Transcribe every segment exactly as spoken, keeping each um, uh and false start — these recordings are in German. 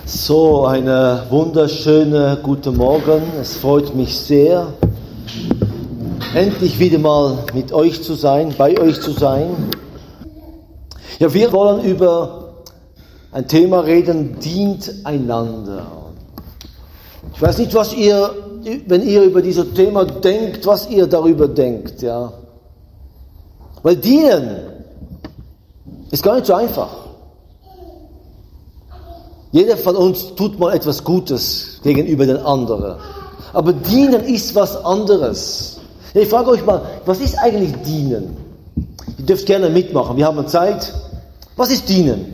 So, eine wunderschöne guten Morgen. Es freut mich sehr, endlich wieder mal mit euch zu sein, bei euch zu sein. Ja, wir wollen über ein Thema reden, dient einander. Ich weiß nicht, was ihr, wenn ihr über dieses Thema denkt, was ihr darüber denkt, ja. Weil dienen ist gar nicht so einfach. Jeder von uns tut mal etwas Gutes gegenüber den anderen. Aber dienen ist was anderes. Ich frage euch mal, was ist eigentlich dienen? Ihr dürft gerne mitmachen, wir haben Zeit. Was ist dienen?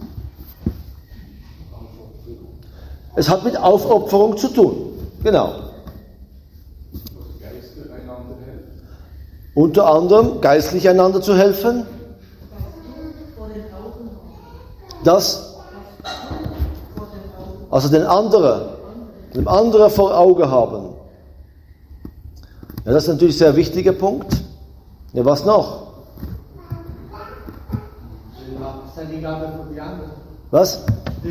Es hat mit Aufopferung zu tun. Genau. Unter anderem geistlich einander zu helfen. Das Also den anderen, dem anderen vor Augen haben. Ja, das ist natürlich ein sehr wichtiger Punkt. Ja, was noch? Was?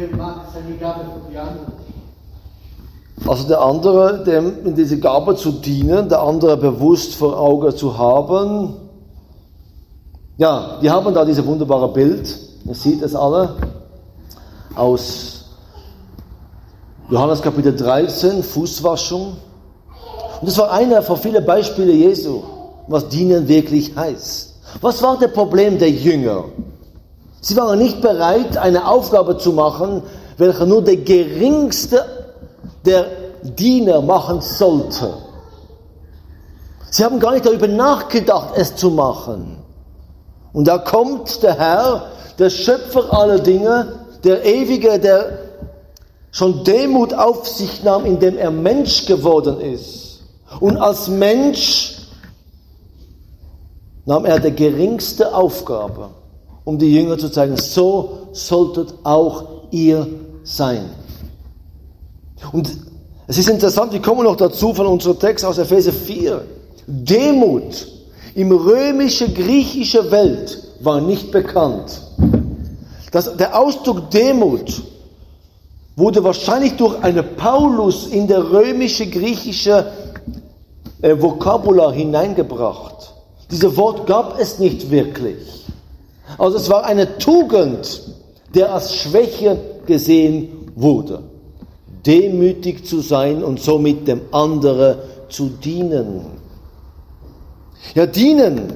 Also der andere, dem in diese Gabe zu dienen, der andere bewusst vor Augen zu haben. Ja, wir haben da dieses wunderbare Bild. Ihr seht es alle. Aus Johannes Kapitel dreizehn, Fußwaschung. Und das war einer von vielen Beispielen Jesu, was dienen wirklich heißt. Was war das Problem der Jünger? Sie waren nicht bereit, eine Aufgabe zu machen, welche nur der geringste der Diener machen sollte. Sie haben gar nicht darüber nachgedacht, es zu machen. Und da kommt der Herr, der Schöpfer aller Dinge, der Ewige, der schon Demut auf sich nahm, indem er Mensch geworden ist. Und als Mensch nahm er die geringste Aufgabe, um die Jünger zu zeigen, so solltet auch ihr sein. Und es ist interessant, wir kommen noch dazu von unserem Text aus Epheser vier. Demut im römischen, griechischen Welt war nicht bekannt. Das, der Ausdruck Demut wurde wahrscheinlich durch einen Paulus in der römische-griechische äh, Vokabular hineingebracht. Dieses Wort gab es nicht wirklich. Also es war eine Tugend, der als Schwäche gesehen wurde. Demütig zu sein und somit dem anderen zu dienen. Ja, dienen,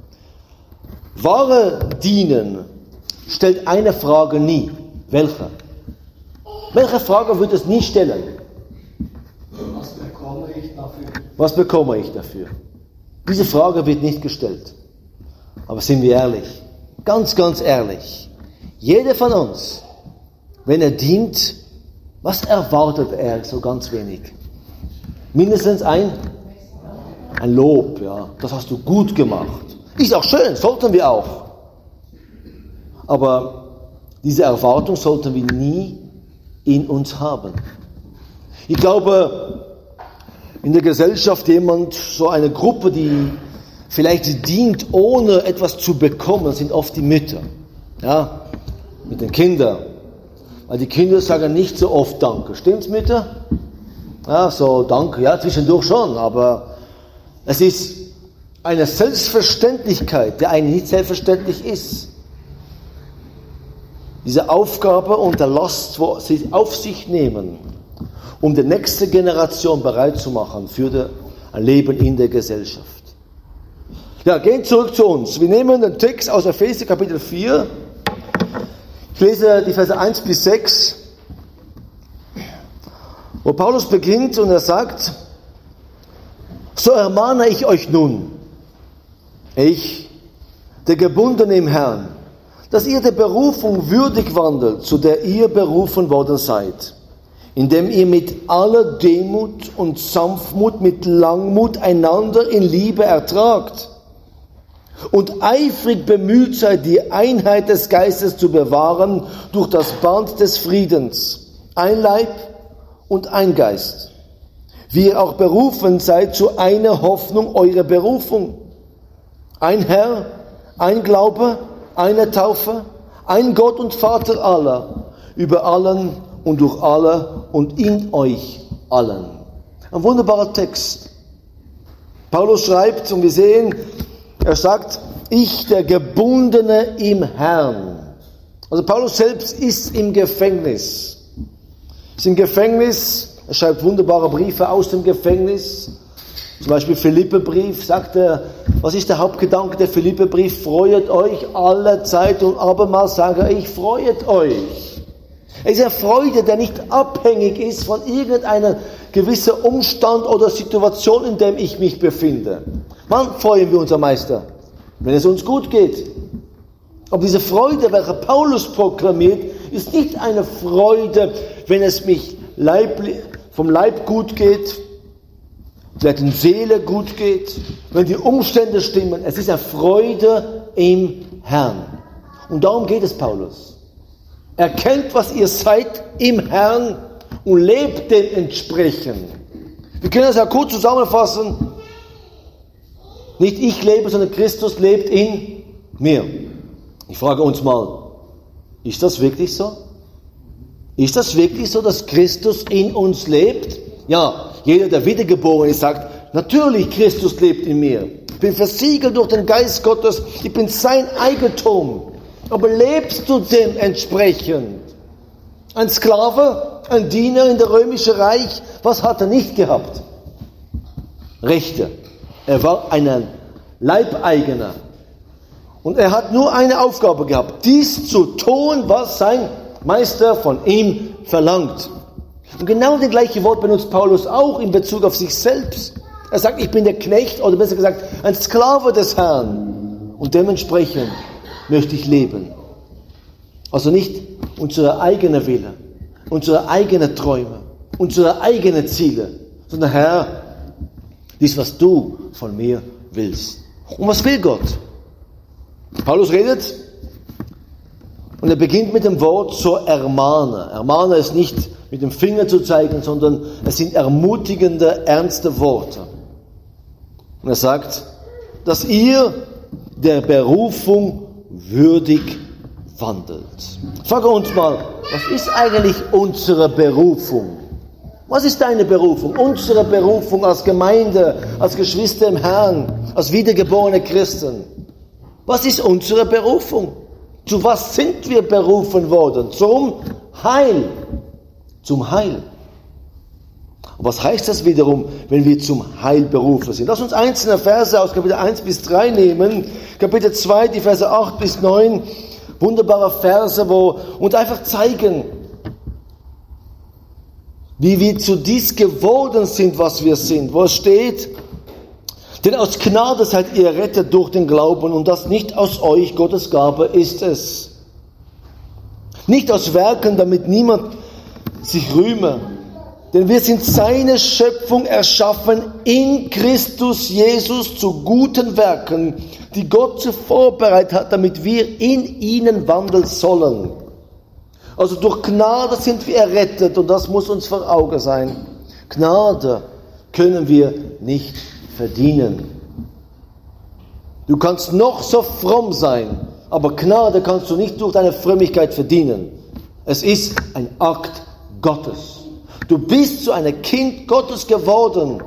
wahre Dienen, stellt eine Frage nie. Welche? Welche Frage wird es nie stellen? Was bekomme ich dafür? Was bekomme ich dafür? Diese Frage wird nicht gestellt. Aber sind wir ehrlich? Ganz, ganz ehrlich. Jeder von uns, wenn er dient, was erwartet er so ganz wenig? Mindestens ein, ein Lob, ja. Das hast du gut gemacht. Ist auch schön, sollten wir auch. Aber diese Erwartung sollten wir nie in uns haben. Ich glaube, in der Gesellschaft jemand, so eine Gruppe, die vielleicht dient, ohne etwas zu bekommen, sind oft die Mütter. Ja, mit den Kindern. Weil die Kinder sagen nicht so oft Danke. Stimmt's, Mütter? Ja, so Danke, ja, zwischendurch schon, aber es ist eine Selbstverständlichkeit, die eigentlich nicht selbstverständlich ist. Diese Aufgabe und der Last, wo sie auf sich nehmen, um die nächste Generation bereit zu machen für ein Leben in der Gesellschaft. Ja, gehen zurück zu uns. Wir nehmen den Text aus Epheser Kapitel vier. Ich lese die Verse eins bis sechs, wo Paulus beginnt und er sagt, so ermahne ich euch nun, ich, der Gebundene im Herrn, dass ihr der Berufung würdig wandelt, zu der ihr berufen worden seid, indem ihr mit aller Demut und Sanftmut, mit Langmut einander in Liebe ertragt und eifrig bemüht seid, die Einheit des Geistes zu bewahren durch das Band des Friedens, ein Leib und ein Geist, wie ihr auch berufen seid zu einer Hoffnung eurer Berufung, ein Herr, ein Glaube, eine Taufe, ein Gott und Vater aller, über allen und durch alle und in euch allen. Ein wunderbarer Text. Paulus schreibt, und wir sehen, er sagt, ich, der Gebundene im Herrn. Also Paulus selbst ist im Gefängnis. Ist im Gefängnis, er schreibt wunderbare Briefe aus dem Gefängnis. Zum Beispiel Philipperbrief, sagt er, was ist der Hauptgedanke der Philipperbrief? Freuet euch alle Zeit und abermals sage ich, freuet euch. Es ist eine Freude, der nicht abhängig ist von irgendeiner gewissen Umstand oder Situation, in der ich mich befinde. Wann freuen wir uns am meisten? Wenn es uns gut geht. Aber diese Freude, welche Paulus proklamiert, ist nicht eine Freude, wenn es mich Leib, vom Leib gut geht, vielleicht in Seele gut geht, wenn die Umstände stimmen. Es ist eine Freude im Herrn. Und darum geht es Paulus. Erkennt, was ihr seid im Herrn und lebt dem entsprechend. Wir können das ja kurz zusammenfassen. Nicht ich lebe, sondern Christus lebt in mir. Ich frage uns mal, ist das wirklich so? Ist das wirklich so, dass Christus in uns lebt? Ja, jeder, der wiedergeboren ist, sagt, natürlich, Christus lebt in mir. Ich bin versiegelt durch den Geist Gottes, ich bin sein Eigentum. Aber lebst du dem entsprechend? Ein Sklave, ein Diener in der römischen Reich, was hat er nicht gehabt? Rechte. Er war ein Leibeigener. Und er hat nur eine Aufgabe gehabt, dies zu tun, was sein Meister von ihm verlangt. Und genau das gleiche Wort benutzt Paulus auch in Bezug auf sich selbst. Er sagt, ich bin der Knecht, oder besser gesagt, ein Sklave des Herrn. Und dementsprechend möchte ich leben. Also nicht unsere eigene Wille, unsere eigenen Träume, unsere eigenen Ziele, sondern Herr, dies, was du von mir willst. Und was will Gott? Paulus redet und er beginnt mit dem Wort zur Ermahne. Ermahne ist nicht mit dem Finger zu zeigen, sondern es sind ermutigende, ernste Worte. Und er sagt, dass ihr der Berufung würdig wandelt. Frage uns mal, was ist eigentlich unsere Berufung? Was ist deine Berufung? Unsere Berufung als Gemeinde, als Geschwister im Herrn, als wiedergeborene Christen. Was ist unsere Berufung? Zu was sind wir berufen worden? Zum Heil. Zum Heil. Und was heißt das wiederum, wenn wir zum Heil berufen sind? Lass uns einzelne Verse aus Kapitel eins bis drei nehmen. Kapitel zwei, die Verse acht bis neun. Wunderbare Verse, wo uns einfach zeigen, wie wir zu dies geworden sind, was wir sind. Wo es steht, denn aus Gnade seid ihr errettet durch den Glauben und das nicht aus euch, Gottes Gabe ist es. Nicht aus Werken, damit niemand sich rühme. Denn wir sind seine Schöpfung erschaffen in Christus Jesus zu guten Werken, die Gott zuvor bereitet hat, damit wir in ihnen wandeln sollen. Also durch Gnade sind wir errettet und das muss uns vor Augen sein. Gnade können wir nicht verdienen. Du kannst noch so fromm sein, aber Gnade kannst du nicht durch deine Frömmigkeit verdienen. Es ist ein Akt Gottes. Du bist zu einem Kind Gottes geworden,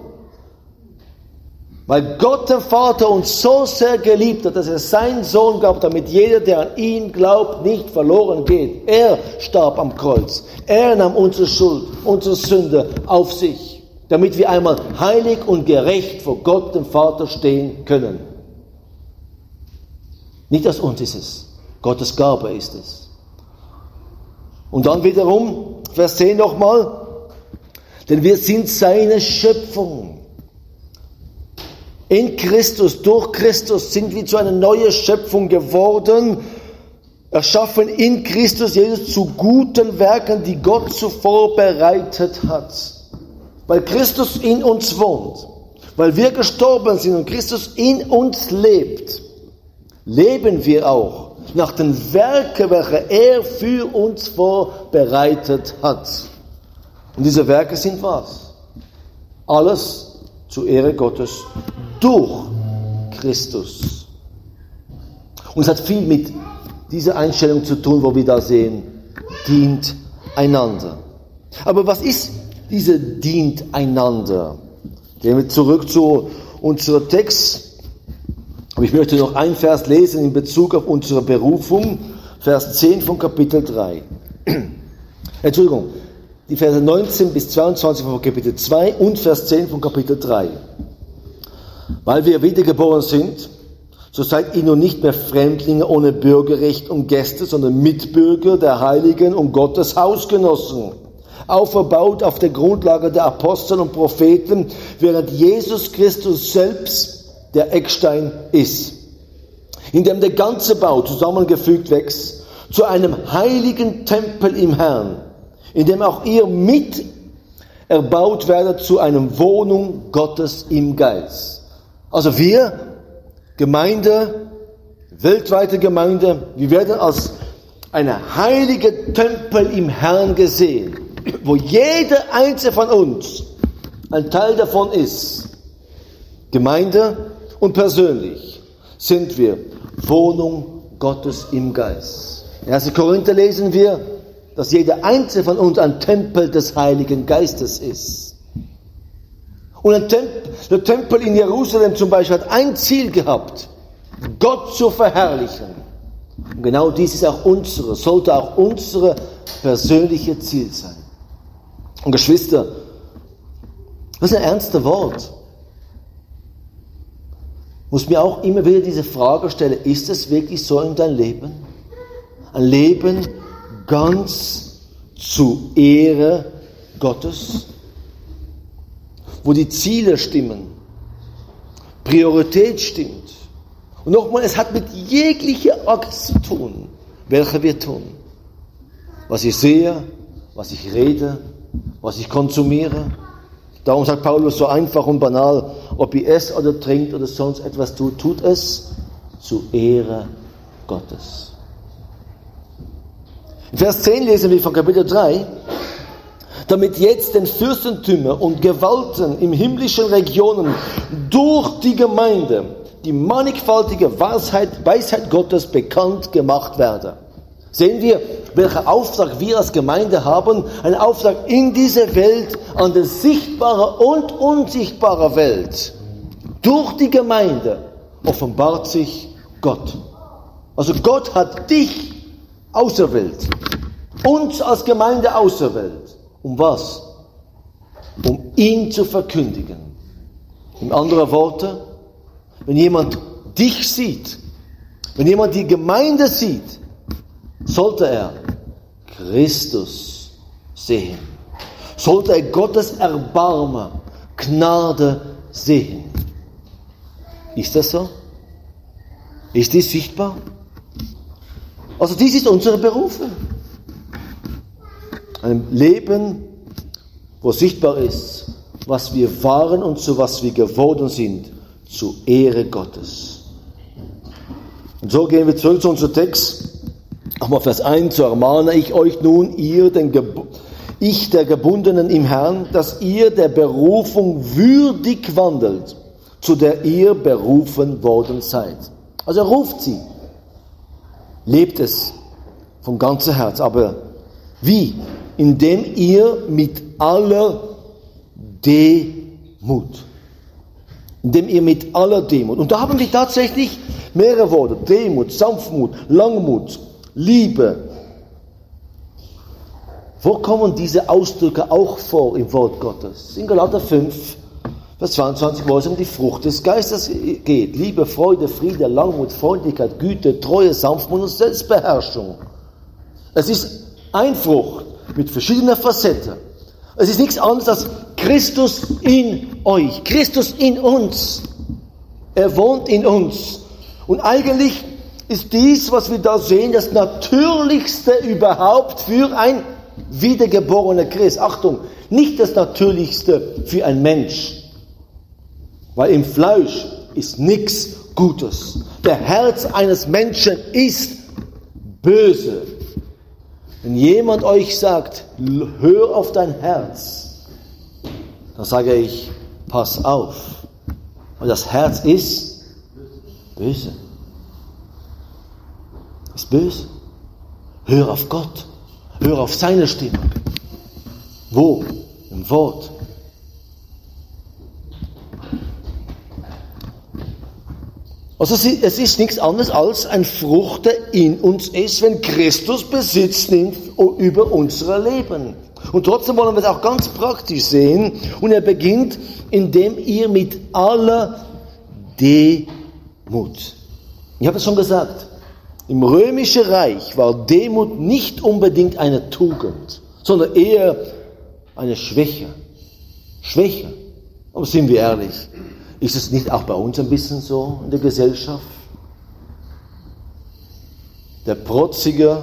weil Gott, der Vater, uns so sehr geliebt hat, dass er seinen Sohn gab, damit jeder, der an ihn glaubt, nicht verloren geht. Er starb am Kreuz. Er nahm unsere Schuld, unsere Sünde auf sich, damit wir einmal heilig und gerecht vor Gott, dem Vater, stehen können. Nicht aus uns ist es, Gottes Gabe ist es. Und dann wiederum, Vers zehn nochmal, denn wir sind seine Schöpfung. In Christus, durch Christus sind wir zu einer neuen Schöpfung geworden, erschaffen in Christus Jesus zu guten Werken, die Gott zuvor bereitet hat. Weil Christus in uns wohnt, weil wir gestorben sind und Christus in uns lebt, leben wir auch nach den Werken, welche er für uns vorbereitet hat. Und diese Werke sind was? Alles zur Ehre Gottes durch Christus. Und es hat viel mit dieser Einstellung zu tun, wo wir da sehen, dient einander. Aber was ist diese dient einander? Gehen wir zurück zu unserem Text. Aber ich möchte noch einen Vers lesen in Bezug auf unsere Berufung. Vers zehn von Kapitel drei. Entschuldigung, die Verse neunzehn bis zweiundzwanzig von Kapitel zwei und Vers zehn von Kapitel drei. Weil wir wiedergeboren sind, so seid ihr nun nicht mehr Fremdlinge ohne Bürgerrecht und Gäste, sondern Mitbürger der Heiligen und Gottes Hausgenossen, auferbaut auf der Grundlage der Apostel und Propheten, während Jesus Christus selbst der Eckstein ist, in dem der ganze Bau zusammengefügt wächst zu einem heiligen Tempel im Herrn, in dem auch ihr mit erbaut werdet zu einer Wohnung Gottes im Geist. Also wir, Gemeinde, weltweite Gemeinde, wir werden als eine heilige Tempel im Herrn gesehen, wo jeder einzelne von uns ein Teil davon ist. Gemeinde und persönlich sind wir Wohnung Gottes im Geist. In ersten Korinther lesen wir, dass jeder einzelne von uns ein Tempel des Heiligen Geistes ist. Und ein Tempel, der Tempel in Jerusalem zum Beispiel hat ein Ziel gehabt, Gott zu verherrlichen. Und genau dies ist auch unsere, sollte auch unsere persönliche Ziel sein. Und Geschwister, das ist ein ernstes Wort. Muss mir auch immer wieder diese Frage stellen, ist es wirklich so in deinem Leben? Ein Leben ganz zu Ehre Gottes? Wo die Ziele stimmen, Priorität stimmt. Und nochmal, es hat mit jeglicher Akt zu tun, welche wir tun. Was ich sehe, was ich rede, was ich konsumiere. Darum sagt Paulus so einfach und banal, ob ihr esst oder trinkt oder sonst etwas tut, tut es zu Ehre Gottes. In Vers zehn lesen wir von Kapitel drei, damit jetzt den Fürstentümer und Gewalten im himmlischen Regionen durch die Gemeinde die mannigfaltige Weisheit, Weisheit Gottes bekannt gemacht werde. Sehen wir, welchen Auftrag wir als Gemeinde haben? Ein Auftrag in dieser Welt, an der sichtbaren und unsichtbaren Welt. Durch die Gemeinde offenbart sich Gott. Also Gott hat dich auserwählt. Uns als Gemeinde auserwählt. Um was? Um ihn zu verkündigen. In anderen Worten, wenn jemand dich sieht, wenn jemand die Gemeinde sieht, sollte er Christus sehen. Sollte er Gottes Erbarmen, Gnade sehen. Ist das so? Ist dies sichtbar? Also dies ist unsere Berufung. Ein Leben, wo sichtbar ist, was wir waren und zu was wir geworden sind, zur Ehre Gottes. Und so gehen wir zurück zu unserem Text. Nochmal Vers eins, so ermahne ich euch nun, ihr, den Geb- ich der Gebundenen im Herrn, dass ihr der Berufung würdig wandelt, zu der ihr berufen worden seid. Also er ruft sie. Lebt es von ganzem Herz. Aber wie? Indem ihr mit aller Demut. Indem ihr mit aller Demut. Und da haben wir tatsächlich mehrere Worte. Demut, Sanftmut, Langmut, Liebe. Wo kommen diese Ausdrücke auch vor im Wort Gottes? In Galater fünf, Vers zweiundzwanzig, wo es um die Frucht des Geistes geht. Liebe, Freude, Friede, Langmut, Freundlichkeit, Güte, Treue, Sanftmut und Selbstbeherrschung. Es ist eine Frucht mit verschiedenen Facetten. Es ist nichts anderes als Christus in euch, Christus in uns. Er wohnt in uns. Und eigentlich ist dies, was wir da sehen, das Natürlichste überhaupt für ein wiedergeborener Christ. Achtung, nicht das Natürlichste für ein Mensch. Weil im Fleisch ist nichts Gutes. Der Herz eines Menschen ist böse. Wenn jemand euch sagt, hör auf dein Herz, dann sage ich, pass auf. Und das Herz ist böse. Ist böse. Hör auf Gott. Hör auf seine Stimme. Wo? Im Wort. Also es ist nichts anderes als ein Frucht, der in uns ist, wenn Christus Besitz nimmt über unser Leben. Und trotzdem wollen wir es auch ganz praktisch sehen. Und er beginnt, indem ihr mit aller Demut. Ich habe es schon gesagt, im Römischen Reich war Demut nicht unbedingt eine Tugend, sondern eher eine Schwäche. Schwäche. Aber sind wir ehrlich, ist es nicht auch bei uns ein bisschen so in der Gesellschaft? Der Protzige,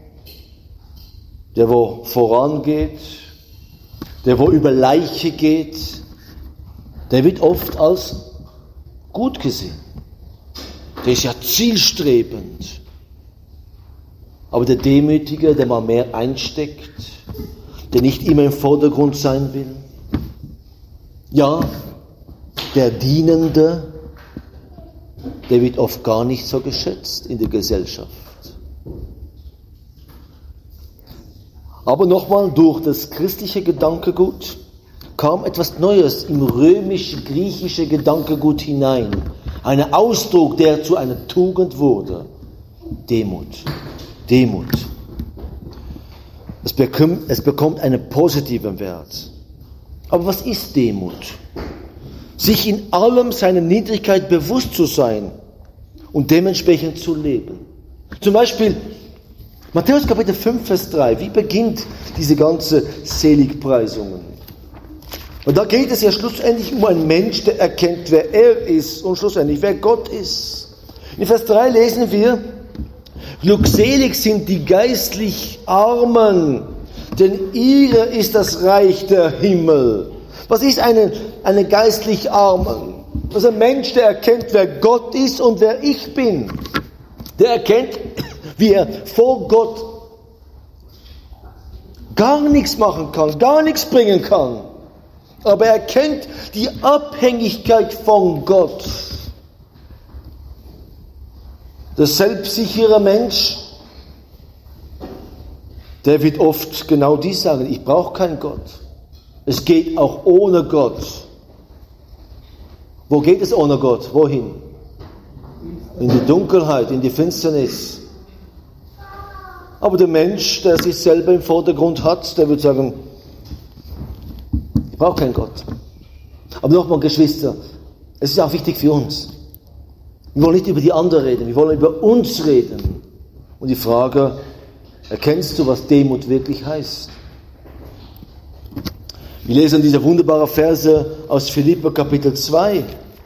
der wo vorangeht, der wo über Leiche geht, der wird oft als gut gesehen. Der ist ja zielstrebend. Aber der Demütige, der mal mehr einsteckt, der nicht immer im Vordergrund sein will. Ja, der Dienende, der wird oft gar nicht so geschätzt in der Gesellschaft. Aber nochmal, durch das christliche Gedankengut kam etwas Neues im römisch-griechische Gedankengut hinein. Ein Ausdruck, der zu einer Tugend wurde. Demut. Demut. Es bekommt, es bekommt einen positiven Wert. Aber was ist Demut? Sich in allem seiner Niedrigkeit bewusst zu sein und dementsprechend zu leben. Zum Beispiel Matthäus Kapitel fünf, Vers drei. Wie beginnt diese ganze Seligpreisungen? Und da geht es ja schlussendlich um einen Mensch, der erkennt, wer er ist und schlussendlich, wer Gott ist. In Vers drei lesen wir, glückselig sind die geistlich Armen, denn ihrer ist das Reich der Himmel. Was ist eine, eine geistlich Armen? Das ist ein Mensch, der erkennt, wer Gott ist und wer ich bin. Der erkennt, wie er vor Gott gar nichts machen kann, gar nichts bringen kann. Aber er kennt die Abhängigkeit von Gott. Der selbstsichere Mensch, der wird oft genau dies sagen, ich brauche keinen Gott. Es geht auch ohne Gott. Wo geht es ohne Gott? Wohin? In die Dunkelheit, in die Finsternis. Aber der Mensch, der sich selber im Vordergrund hat, der wird sagen, ich brauche keinen Gott. Aber nochmal, Geschwister, es ist auch wichtig für uns. Wir wollen nicht über die anderen reden, wir wollen über uns reden. Und die Frage, erkennst du, was Demut wirklich heißt? Wir lesen diese wunderbaren Verse aus Philipper Kapitel zwei.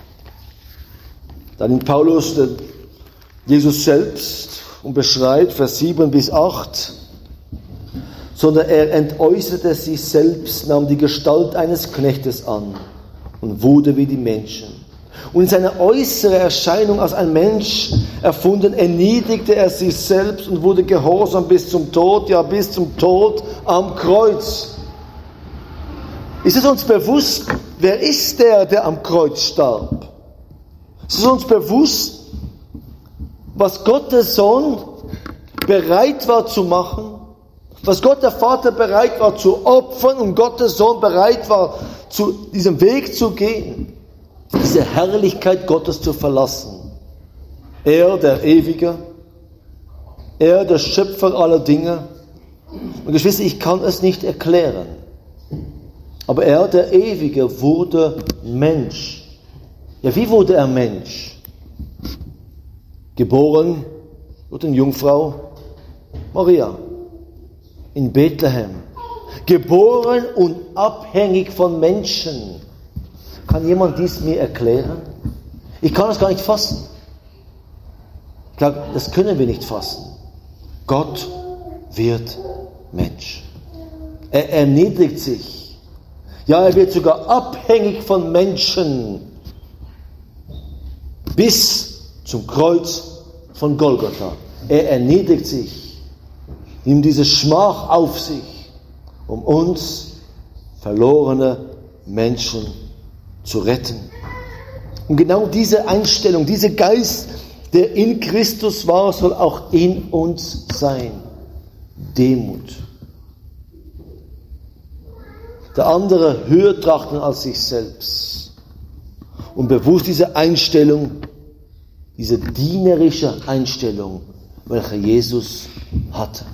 Da nimmt Paulus den Jesus selbst und beschreibt Vers sieben bis acht. Sondern er entäußerte sich selbst, nahm die Gestalt eines Knechtes an und wurde wie die Menschen. Und in seiner äußeren Erscheinung als ein Mensch erfunden, erniedrigte er sich selbst und wurde gehorsam bis zum Tod, ja bis zum Tod am Kreuz. Ist es uns bewusst, wer ist der, der am Kreuz starb? Ist es uns bewusst, was Gott der Sohn bereit war zu machen? Was Gott der Vater bereit war zu opfern und Gott der Sohn bereit war, zu diesem Weg zu gehen, diese Herrlichkeit Gottes zu verlassen. Er, der Ewige, er, der Schöpfer aller Dinge. Und Geschwister, ich kann es nicht erklären, aber er, der Ewige, wurde Mensch. Ja, wie wurde er Mensch? Geboren durch eine Jungfrau Maria. In Bethlehem, geboren und abhängig von Menschen. Kann jemand dies mir erklären? Ich kann es gar nicht fassen. Ich glaube, das können wir nicht fassen. Gott wird Mensch. Er erniedrigt sich. Ja, er wird sogar abhängig von Menschen bis zum Kreuz von Golgatha. Er erniedrigt sich. Nimmt diese Schmach auf sich, um uns verlorene Menschen zu retten. Und genau diese Einstellung, dieser Geist, der in Christus war, soll auch in uns sein. Demut. der andere höher trachten als sich selbst. Und bewusst diese Einstellung, diese dienerische Einstellung, welche Jesus hatte.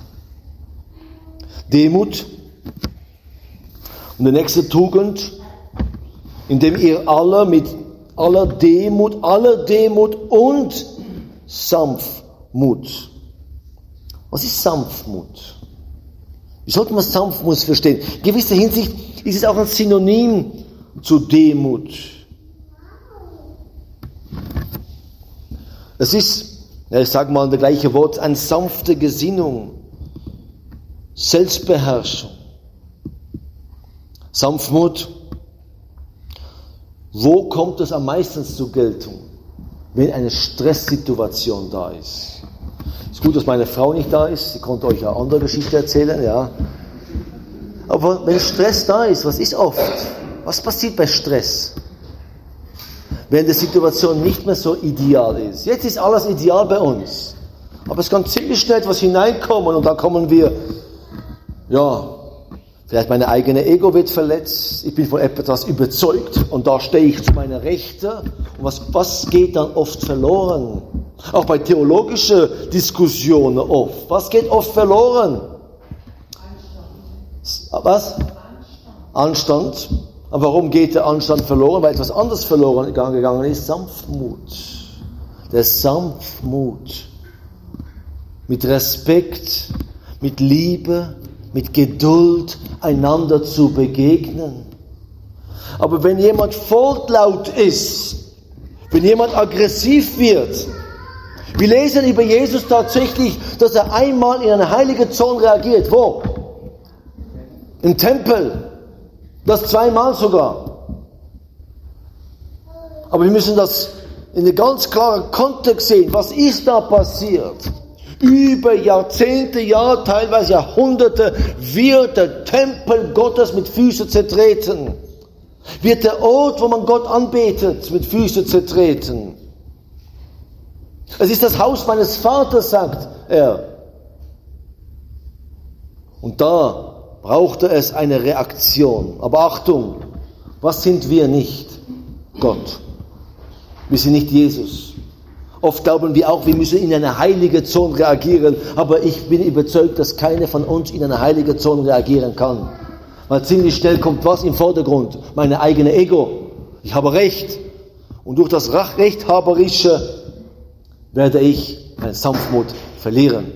Demut. Und die nächste Tugend, indem ihr alle mit aller Demut, aller Demut und Sanftmut. Was ist Sanftmut? Wie sollte man Sanftmut verstehen? In gewisser Hinsicht ist es auch ein Synonym zu Demut. Es ist, ja, ich sage mal das gleiche Wort, eine sanfte Gesinnung, Selbstbeherrschung. Sanftmut, wo kommt es am meisten zur Geltung? Wenn eine Stresssituation da ist. Es ist gut, dass meine Frau nicht da ist, sie konnte euch eine andere Geschichte erzählen, ja. Aber wenn Stress da ist, was ist oft? Was passiert bei Stress? Wenn die Situation nicht mehr so ideal ist. Jetzt ist alles ideal bei uns. Aber es kann ziemlich schnell etwas hineinkommen und dann kommen wir, ja, vielleicht meine eigene Ego wird verletzt, ich bin von etwas überzeugt und da stehe ich zu meiner Rechte. Und was, was geht dann oft verloren? Auch bei theologischen Diskussionen oft. Was geht oft verloren? Anstand. Was? Anstand. Anstand. Aber warum geht der Anstand verloren? Weil etwas anderes verloren gegangen ist. Sanftmut. Der Sanftmut. Mit Respekt, mit Liebe, mit Geduld einander zu begegnen. Aber wenn jemand fortlaut ist, wenn jemand aggressiv wird, wir lesen über Jesus tatsächlich, dass er einmal in eine heilige Zone reagiert. Wo? Im Tempel. Das zweimal sogar. Aber wir müssen das in einem ganz klaren Kontext sehen. Was ist da passiert? Über Jahrzehnte, Jahre, teilweise Jahrhunderte wird der Tempel Gottes mit Füßen zertreten. Wird der Ort, wo man Gott anbetet, mit Füßen zertreten. Es ist das Haus meines Vaters, sagt er. Und da brauchte es eine Reaktion. Aber Achtung, was sind wir nicht? Gott. Wir sind nicht Jesus. Oft glauben wir auch, wir müssen in eine heilige Zone reagieren, aber ich bin überzeugt, dass keiner von uns in eine heilige Zone reagieren kann. Weil ziemlich schnell kommt was im Vordergrund? Meine eigene Ego. Ich habe Recht. Und durch das Rechthaberische werde ich meine Sanftmut verlieren.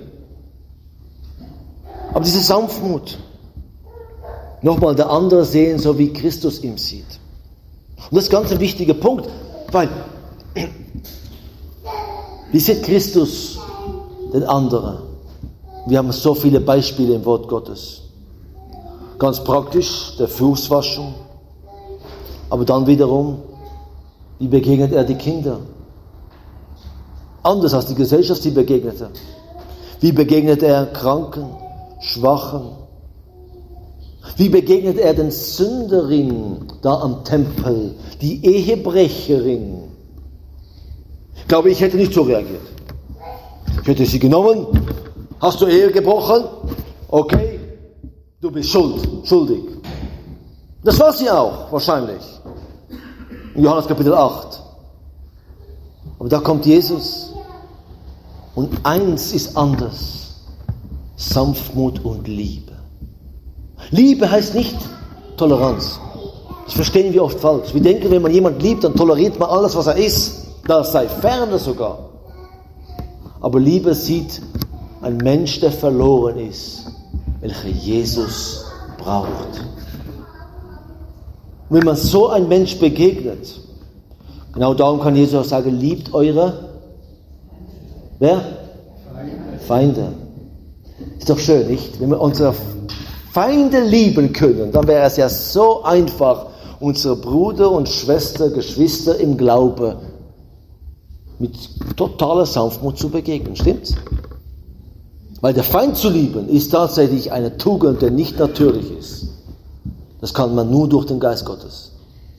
Aber diese Sanftmut, nochmal der andere sehen, so wie Christus ihn sieht. Und das ist ganz ein wichtiger Punkt, weil wie sieht Christus den anderen? Wir haben so viele Beispiele im Wort Gottes. Ganz praktisch, der Fußwaschung. Aber dann wiederum, wie begegnet er die Kinder? Anders als die Gesellschaft sie begegnete. Wie begegnet er Kranken, Schwachen? Wie begegnet er den Sünderin da am Tempel, die Ehebrecherin? Ich glaube, ich hätte nicht so reagiert. Ich hätte sie genommen. Hast du Ehe gebrochen? Okay, du bist schuld, schuldig. Das war sie auch, wahrscheinlich. In Johannes Kapitel acht. Aber da kommt Jesus. Und eins ist anders. Sanftmut und Liebe. Liebe heißt nicht Toleranz. Das verstehen wir oft falsch. Wir denken, wenn man jemanden liebt, dann toleriert man alles, was er ist. Das sei ferne sogar. Aber Liebe sieht ein Mensch, der verloren ist, welcher Jesus braucht. Und wenn man so ein Mensch begegnet, genau darum kann Jesus auch sagen, liebt eure, wer? Feinde. Ist doch schön, nicht? Wenn wir unsere Feinde lieben können, dann wäre es ja so einfach, unsere Brüder und Schwester, Geschwister im Glaube mit totaler Sanftmut zu begegnen. Stimmt's? Weil der Feind zu lieben ist tatsächlich eine Tugend, die nicht natürlich ist. Das kann man nur durch den Geist Gottes.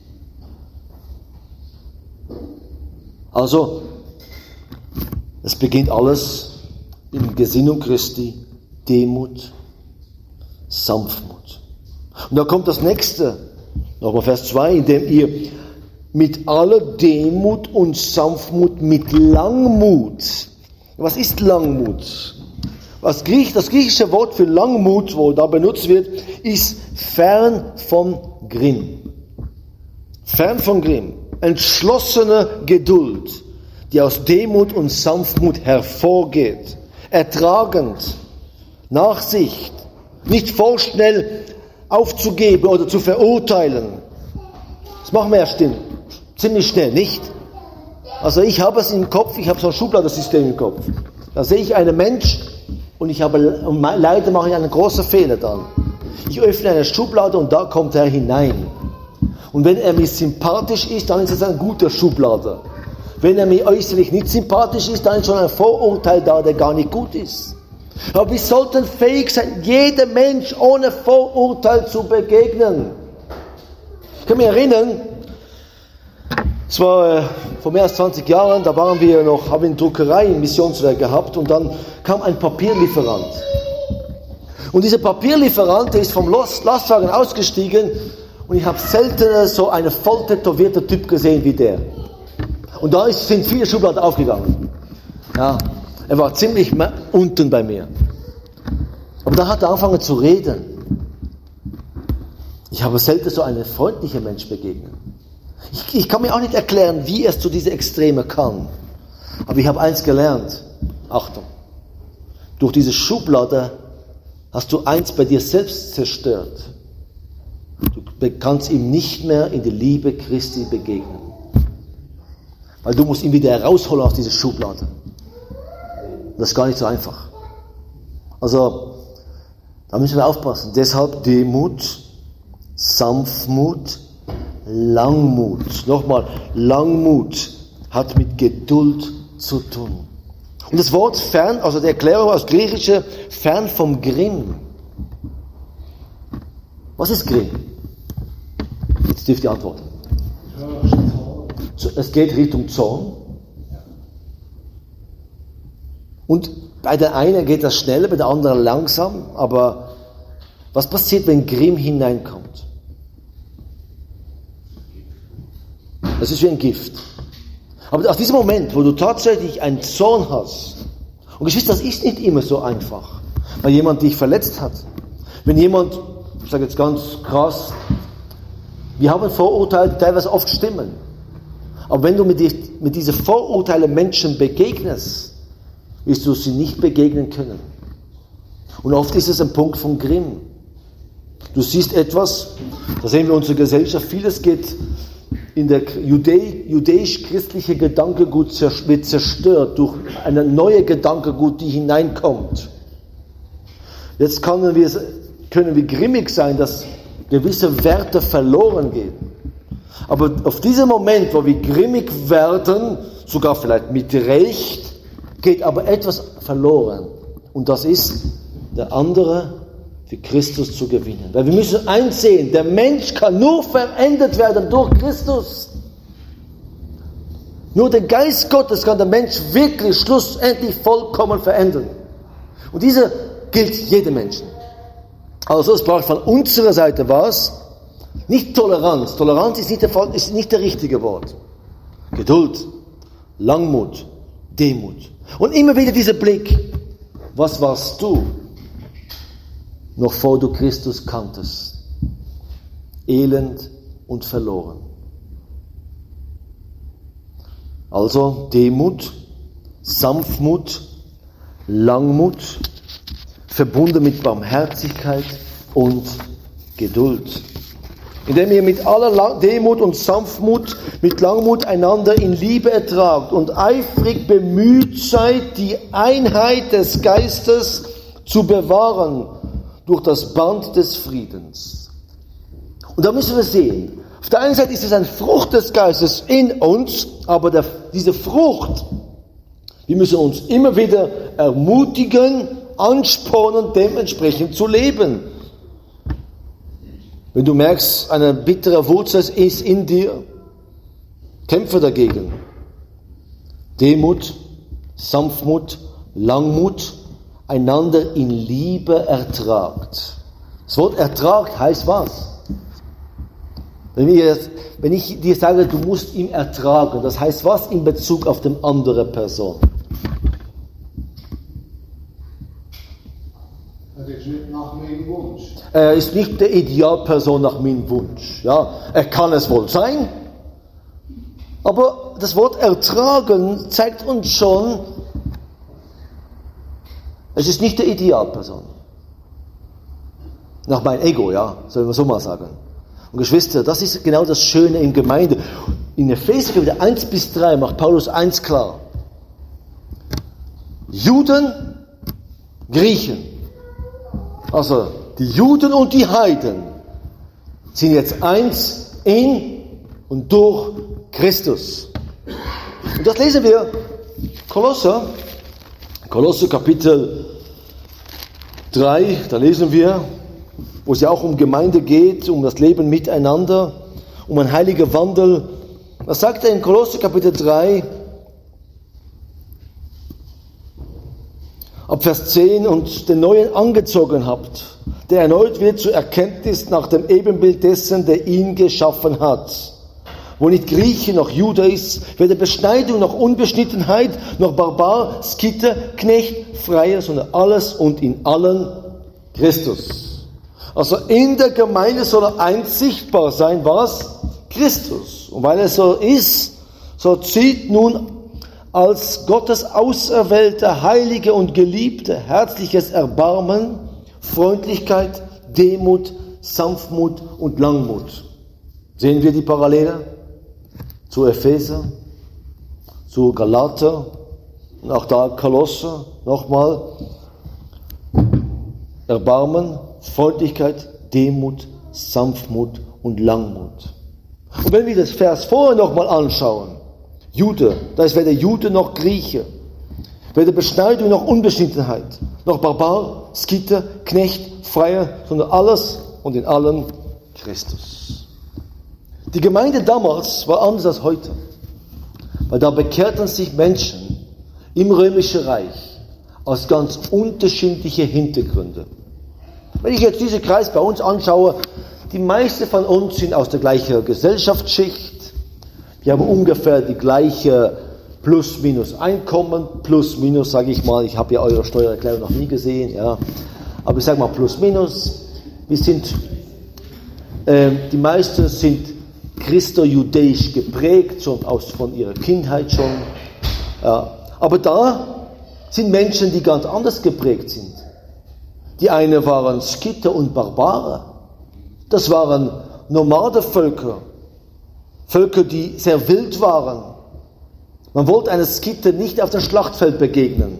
Also, es beginnt alles in Gesinnung Christi, Demut, Sanftmut. Und da kommt das nächste, nochmal Vers zwei, indem ihr mit aller Demut und Sanftmut, mit Langmut. Was ist Langmut? Das griechische Wort für Langmut, wo da benutzt wird, ist fern vom Grimm. Fern vom Grimm. Entschlossene Geduld, die aus Demut und Sanftmut hervorgeht. Ertragend. Nachsicht. Nicht vorschnell aufzugeben oder zu verurteilen. Das machen wir ja stimmt. Ziemlich schnell, nicht? Also ich habe es im Kopf, ich habe so ein Schubladensystem im Kopf. Da sehe ich einen Mensch und ich habe, und leider mache ich einen großen Fehler dann. Ich öffne eine Schublade und da kommt er hinein. Und wenn er mir sympathisch ist, dann ist es ein guter Schublade. Wenn er mir äußerlich nicht sympathisch ist, dann ist schon ein Vorurteil da, der gar nicht gut ist. Aber wir sollten fähig sein, jedem Mensch ohne Vorurteil zu begegnen. Ich kann mich erinnern, es war äh, vor mehr als zwanzig Jahren, da waren wir noch, haben wir eine Druckerei im Missionswerk gehabt und dann kam ein Papierlieferant. Und dieser Papierlieferant, der ist vom Lastwagen ausgestiegen und ich habe selten so einen voll tätowierten Typ gesehen wie der. Und da ist, sind viele Schubladen aufgegangen. Ja, er war ziemlich unten bei mir. Aber da hat er angefangen zu reden. Ich habe selten so einen freundlichen Mensch begegnet. Ich, ich kann mir auch nicht erklären, wie es zu dieser Extreme kam. Aber ich habe eins gelernt. Achtung. Durch diese Schublade hast du eins bei dir selbst zerstört. Du kannst ihm nicht mehr in die Liebe Christi begegnen. Weil du musst ihn wieder herausholen aus dieser Schublade. Das ist gar nicht so einfach. Also, da müssen wir aufpassen. Deshalb Demut, Sanftmut, Langmut. Nochmal, Langmut hat mit Geduld zu tun. Und das Wort fern, also die Erklärung aus Griechische, fern vom Grimm. Was ist Grimm? Jetzt dürft ihr antworten. Es geht Richtung Zorn. Und bei der einen geht das schneller, bei der anderen langsam. Aber was passiert, wenn Grimm hineinkommt? Das ist wie ein Gift. Aber aus diesem Moment, wo du tatsächlich einen Zorn hast, und Geschwister, das ist nicht immer so einfach, weil jemand dich verletzt hat. Wenn jemand, ich sage jetzt ganz krass, wir haben Vorurteile, die teilweise oft stimmen. Aber wenn du mit, die, mit diesen Vorurteilen Menschen begegnest, wirst du sie nicht begegnen können. Und oft ist es ein Punkt von Grimm. Du siehst etwas, da sehen wir unsere Gesellschaft, vieles geht in der Judä- judäisch-christliche Gedankengut wird zerstört durch eine neue Gedankengut, die hineinkommt. Jetzt können wir, können wir grimmig sein, dass gewisse Werte verloren gehen. Aber auf diesen Moment, wo wir grimmig werden, sogar vielleicht mit Recht, geht aber etwas verloren. Und das ist, der andere für Christus zu gewinnen. Weil wir müssen einsehen, der Mensch kann nur verändert werden durch Christus. Nur der Geist Gottes kann der Mensch wirklich schlussendlich vollkommen verändern. Und dieser gilt jedem Menschen. Also es braucht von unserer Seite was? Nicht Toleranz. Toleranz ist nicht der, ist nicht der richtige Wort. Geduld, Langmut, Demut. Und immer wieder dieser Blick. Was warst du, noch vor du Christus kanntest? Elend und verloren. Also Demut, Sanftmut, Langmut, verbunden mit Barmherzigkeit und Geduld. Indem ihr mit aller Demut und Sanftmut, mit Langmut einander in Liebe ertragt und eifrig bemüht seid, die Einheit des Geistes zu bewahren durch das Band des Friedens. Und da müssen wir sehen, auf der einen Seite ist es eine Frucht des Geistes in uns, aber der, diese Frucht, wir müssen uns immer wieder ermutigen, anspornen, dementsprechend zu leben. Wenn du merkst, eine bittere Wurzel ist in dir, kämpfe dagegen. Demut, Sanftmut, Langmut, einander in Liebe ertragt. Das Wort ertragt heißt was? Wenn ich, wenn ich dir sage, du musst ihn ertragen, das heißt was in Bezug auf die andere Person? Er ist nicht nach meinem Wunsch. Er ist nicht der Idealperson nach meinem Wunsch. Ja, er kann es wohl sein, aber das Wort ertragen zeigt uns schon, es ist nicht der Idealperson. Nach meinem Ego, ja, sollen wir so mal sagen. Und Geschwister, das ist genau das Schöne in Gemeinde. In Epheser Kapitel eins bis drei macht Paulus eins klar. Juden, Griechen. Also die Juden und die Heiden sind jetzt eins in und durch Christus. Und das lesen wir Kolosser, Kolosser Kapitel drei, da lesen wir, wo es ja auch um Gemeinde geht, um das Leben miteinander, um einen heiligen Wandel. Was sagt er in Kolosser Kapitel drei, ab Vers zehn, und den Neuen angezogen habt, der erneut wird zur Erkenntnis nach dem Ebenbild dessen, der ihn geschaffen hat. Wo nicht Grieche noch Jude ist, weder Beschneidung noch Unbeschnittenheit, noch Barbar, Skite, Knecht, Freier, sondern alles und in allen Christus. Also in der Gemeinde soll er eins sichtbar sein, was? Christus. Und weil er so ist, so zieht nun als Gottes auserwählte, heilige und geliebte, herzliches Erbarmen, Freundlichkeit, Demut, Sanftmut und Langmut. Sehen wir die Parallele zu Epheser, zu Galater und auch da Kolosser, nochmal. Erbarmen, Freundlichkeit, Demut, Sanftmut und Langmut. Und wenn wir das Vers vorher nochmal anschauen, Jude, da ist weder Jude noch Grieche, weder Beschneidung noch Unbeschnittenheit, noch Barbar, Skite, Knecht, Freier, sondern alles und in allem Christus. Die Gemeinde damals war anders als heute, weil da bekehrten sich Menschen im Römischen Reich aus ganz unterschiedlichen Hintergründen. Wenn ich jetzt diesen Kreis bei uns anschaue, die meisten von uns sind aus der gleichen Gesellschaftsschicht. Wir haben ungefähr die gleiche Plus-Minus-Einkommen. Plus-Minus, sage ich mal, ich habe ja eure Steuererklärung noch nie gesehen, ja. Aber ich sage mal Plus-Minus. Wir sind, äh, die meisten sind christo-judäisch geprägt, schon aus, von ihrer Kindheit schon. Ja. Aber da sind Menschen, die ganz anders geprägt sind. Die einen waren Skiter und Barbaren. Das waren Nomadenvölker. Völker, die sehr wild waren. Man wollte einer Skite nicht auf dem Schlachtfeld begegnen.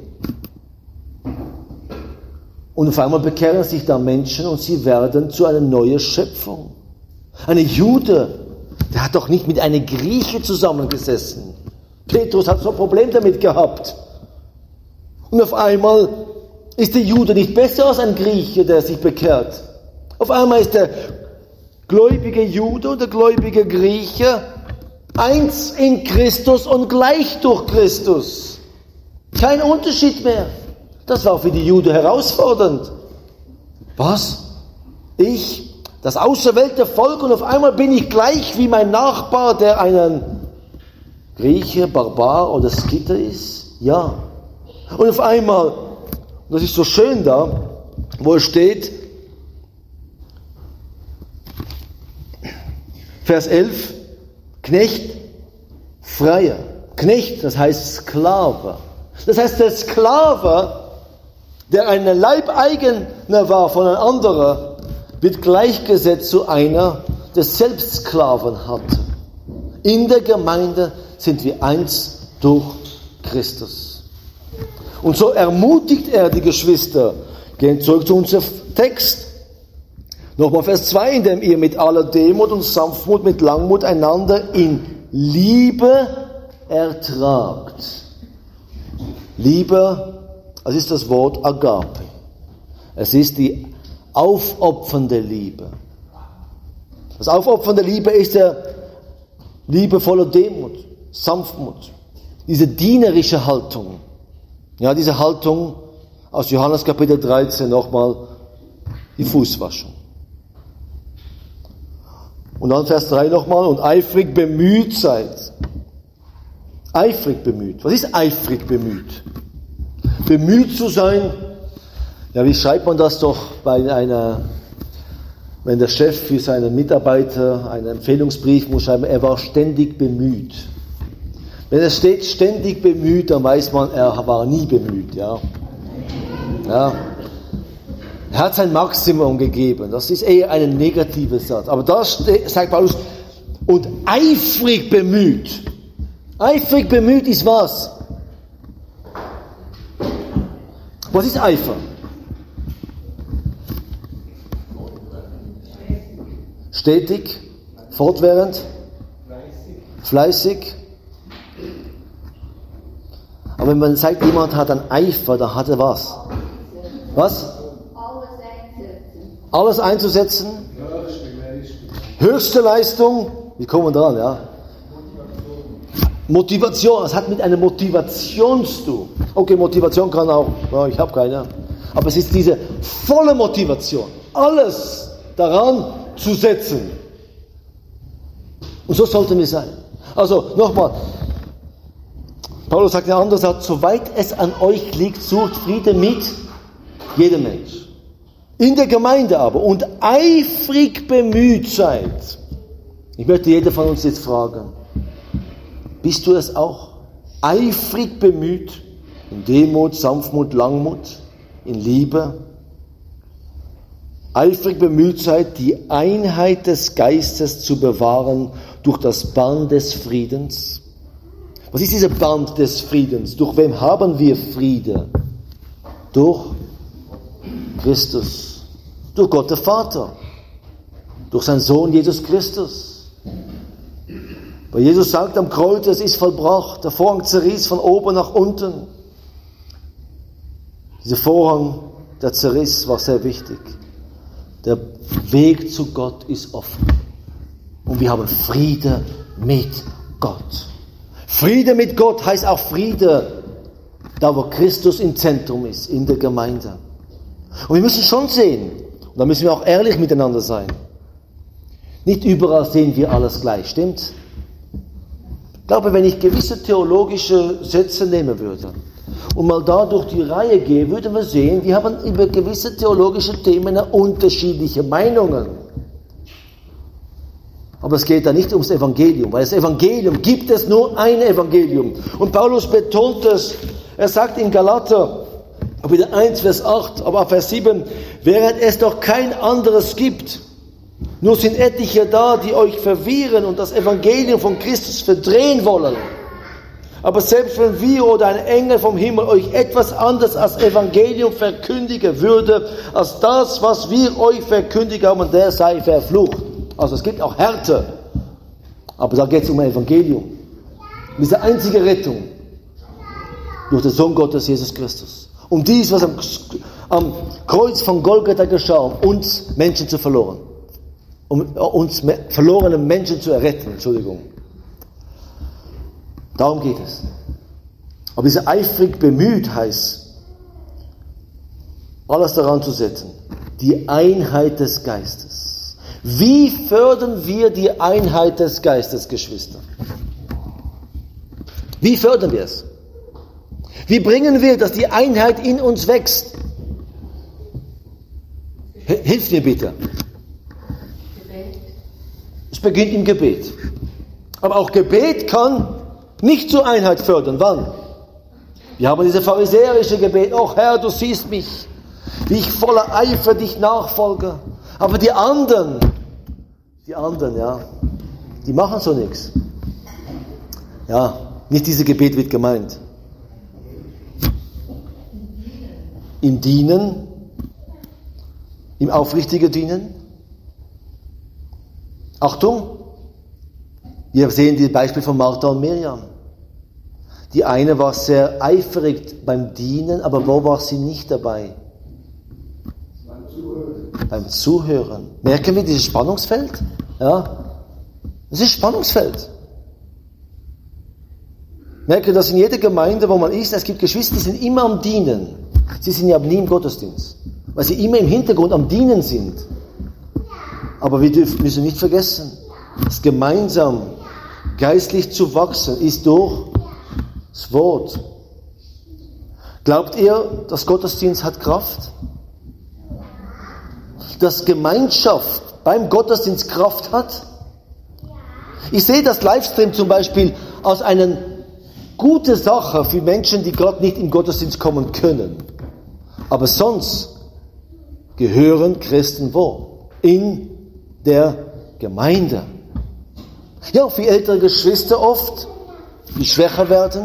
Und auf einmal bekehren sich da Menschen und sie werden zu einer neuen Schöpfung. Eine Jude, der hat doch nicht mit einer Grieche zusammengesessen. Petrus hat so ein Problem damit gehabt. Und auf einmal ist der Jude nicht besser als ein Grieche, der sich bekehrt. Auf einmal ist der gläubige Jude und der gläubige Grieche eins in Christus und gleich durch Christus. Kein Unterschied mehr. Das war für die Juden herausfordernd. Was? Ich, das auserwählte Volk, und auf einmal bin ich gleich wie mein Nachbar, der einen Grieche, Barbar oder Skiter ist? Ja. Und auf einmal, das ist so schön da, wo es steht, Vers elf, Knecht, Freier. Knecht, das heißt Sklave. Das heißt, der Sklave, der ein Leibeigener war von einem anderen, wird gleichgesetzt zu einer, der selbst Sklaven hatte. In der Gemeinde sind wir eins durch Christus. Und so ermutigt er die Geschwister. Gehen zurück zu unserem Text. Nochmal Vers zwei, indem ihr mit aller Demut und Sanftmut, mit Langmut einander in Liebe ertragt. Liebe, das ist das Wort Agape. Es ist die aufopfernde Liebe. Das aufopfernde Liebe ist der liebevolle Demut, Sanftmut, diese dienerische Haltung. Ja, diese Haltung aus Johannes Kapitel dreizehn nochmal, die Fußwaschung. Und dann Vers drei nochmal, und eifrig bemüht seid. Eifrig bemüht. Was ist eifrig bemüht? Bemüht zu sein, ja, wie schreibt man das doch bei einer, wenn der Chef für seinen Mitarbeiter einen Empfehlungsbrief muss schreiben, er war ständig bemüht. Wenn es steht ständig bemüht, dann weiß man, er war nie bemüht, ja. Ja. Er hat sein Maximum gegeben. Das ist eher ein negativer Satz. Aber da sagt Paulus, und eifrig bemüht. Eifrig bemüht ist was? Was ist Eifer? Stetig, fortwährend, fleißig. Aber wenn man sagt, jemand hat einen Eifer, dann hat er was? Was? Alles einzusetzen. Höchste Leistung. Wie kommen wir dran, ja? Motivation. Es hat mit einer Motivation zu tun. Okay, Motivation kann auch, ja, ich habe keine. Aber es ist diese volle Motivation. Alles daran zu setzen. Und so sollten wir sein. Also, nochmal. Paulus sagt ein anderer Satz, soweit es an euch liegt, sucht Frieden mit jedem Mensch. In der Gemeinde aber und eifrig bemüht seid. Ich möchte jeder von uns jetzt fragen, bist du es auch? Eifrig bemüht in Demut, Sanftmut, Langmut, in Liebe? Eifrig bemüht seid, die Einheit des Geistes zu bewahren durch das Band des Friedens. Was ist dieser Band des Friedens? Durch wem haben wir Friede? Durch Christus. Durch Gott der Vater. Durch seinen Sohn Jesus Christus. Weil Jesus sagt am Kreuz, es ist vollbracht. Der Vorhang zerriss von oben nach unten. Dieser Vorhang, der zerriss, war sehr wichtig. Der Weg zu Gott ist offen. Und wir haben Friede mit Gott. Friede mit Gott heißt auch Friede, da wo Christus im Zentrum ist, in der Gemeinde. Und wir müssen schon sehen, und da müssen wir auch ehrlich miteinander sein, nicht überall sehen wir alles gleich, stimmt's? Ich glaube, wenn ich gewisse theologische Sätze nehmen würde und mal da durch die Reihe gehe, würden wir sehen, wir haben über gewisse theologische Themen unterschiedliche Meinungen. Aber es geht da nicht ums Evangelium, weil das Evangelium gibt es nur ein Evangelium. Und Paulus betont es, er sagt in Galater, wieder eins, Vers acht, aber Vers sieben, während es doch kein anderes gibt, nur sind etliche da, die euch verwirren und das Evangelium von Christus verdrehen wollen. Aber selbst wenn wir oder ein Engel vom Himmel euch etwas anderes als Evangelium verkündigen würde, als das, was wir euch verkündigt haben, der sei verflucht. Also es gibt auch Härte, aber da geht es um ein Evangelium. Diese einzige Rettung durch den Sohn Gottes, Jesus Christus. Um dies, was am, am Kreuz von Golgatha geschah, um uns Menschen zu verloren. Um uns verlorene Menschen zu erretten, Entschuldigung. Darum geht es. Aber diese eifrig bemüht heißt, alles daran zu setzen, die Einheit des Geistes. Wie fördern wir die Einheit des Geistes, Geschwister? Wie fördern wir es? Wie bringen wir, dass die Einheit in uns wächst? Hilf mir bitte. Es beginnt im Gebet. Aber auch Gebet kann nicht zur Einheit fördern. Wann? Wir haben diese pharisäerische Gebet. Oh Herr, du siehst mich, wie ich voller Eifer dich nachfolge. Aber die anderen, die anderen, ja, die machen so nichts. Ja, nicht dieses Gebet wird gemeint. Im Dienen, im aufrichtigen Dienen. Achtung, wir sehen das Beispiel von Martha und Miriam. Die eine war sehr eifrig beim Dienen, aber wo war sie nicht dabei? Beim Zuhören. Beim Zuhören. Merken wir dieses Spannungsfeld? Ja, das ist Spannungsfeld. Merke, dass in jeder Gemeinde, wo man ist, es gibt Geschwister, die sind immer am Dienen. Sie sind ja nie im Gottesdienst, weil sie immer im Hintergrund am Dienen sind. Aber wir dürfen, müssen nicht vergessen, das gemeinsam geistlich zu wachsen, ist durch das Wort. Glaubt ihr, das Gottesdienst hat Kraft? Dass Gemeinschaft beim Gottesdienst Kraft hat? Ich sehe das Livestream zum Beispiel als eine gute Sache für Menschen, die gerade nicht in Gottesdienst kommen können. Aber sonst gehören Christen wo? In der Gemeinde. Ja, für ältere Geschwister oft, die schwächer werden,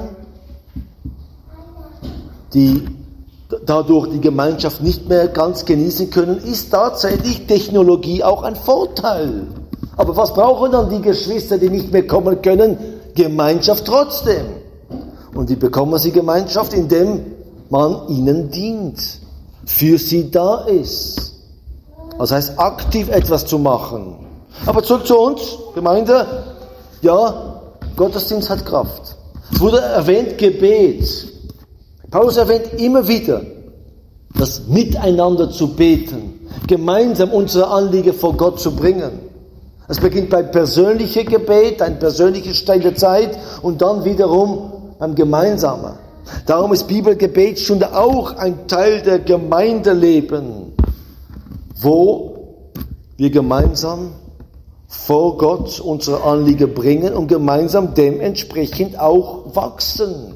die dadurch die Gemeinschaft nicht mehr ganz genießen können, ist tatsächlich Technologie auch ein Vorteil. Aber was brauchen dann die Geschwister, die nicht mehr kommen können? Gemeinschaft trotzdem. Und wie bekommen sie Gemeinschaft? Indem man ihnen dient, für sie da ist. Das heißt, aktiv etwas zu machen. Aber zurück zu uns, Gemeinde. Ja, Gottesdienst hat Kraft. Es wurde erwähnt, Gebet. Paulus erwähnt immer wieder, das Miteinander zu beten, gemeinsam unsere Anliegen vor Gott zu bringen. Es beginnt beim persönlichen Gebet, ein persönliche stille Zeit und dann wiederum beim Gemeinsamen. Darum ist Bibelgebetsstunde auch ein Teil der Gemeindeleben, wo wir gemeinsam vor Gott unsere Anliegen bringen und gemeinsam dementsprechend auch wachsen.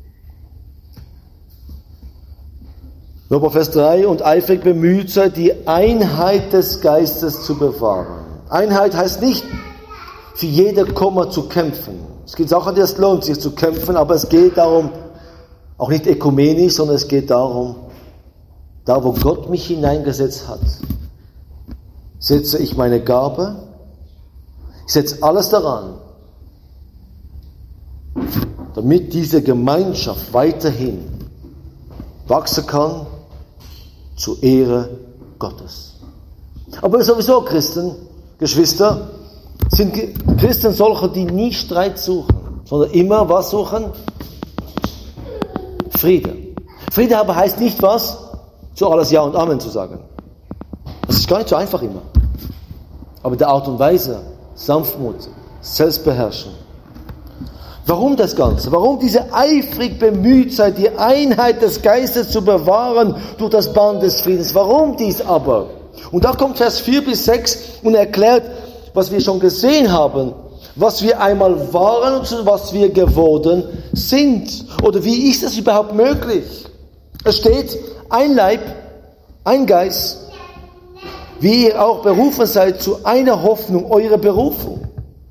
Römer Vers drei, und eifrig bemüht seid, die Einheit des Geistes zu bewahren. Einheit heißt nicht, für jede Komma zu kämpfen. Es gibt Sachen, die es lohnt, sich zu kämpfen, aber es geht darum, auch nicht ökumenisch, sondern es geht darum, da wo Gott mich hineingesetzt hat, setze ich meine Gabe, ich setze alles daran, damit diese Gemeinschaft weiterhin wachsen kann zur Ehre Gottes. Aber sowieso Christen, Geschwister, sind Christen solche, die nie Streit suchen, sondern immer was suchen? Friede. Friede aber heißt nicht was? Zu alles Ja und Amen zu sagen. Das ist gar nicht so einfach immer. Aber der Art und Weise, Sanftmut, Selbstbeherrschung. Warum das Ganze? Warum diese eifrig bemüht seid, die Einheit des Geistes zu bewahren durch das Band des Friedens? Warum dies aber? Und da kommt Vers vier bis sechs und erklärt, was wir schon gesehen haben, was wir einmal waren und was wir geworden sind. Oder wie ist das überhaupt möglich? Es steht, ein Leib, ein Geist, wie ihr auch berufen seid zu einer Hoffnung, eure Berufung.